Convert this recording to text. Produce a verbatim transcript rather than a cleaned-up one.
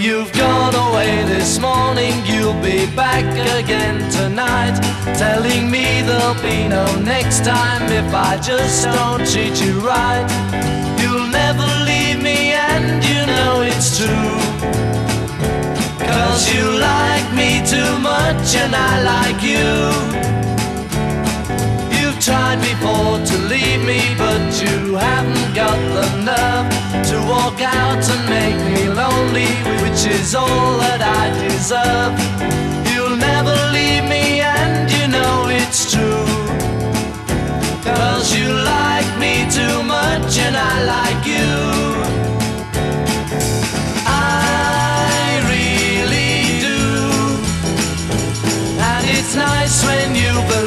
you've gone away this morning, you'll be back again tonight, telling me there'll be no next time if I just don't treat you right. You'll never leave me and you know it's true, 'cause you like me too much and I like you. You've tried before to leave me, but you haven't got the nerve to walk out and make me lonely, which is all that I deserve.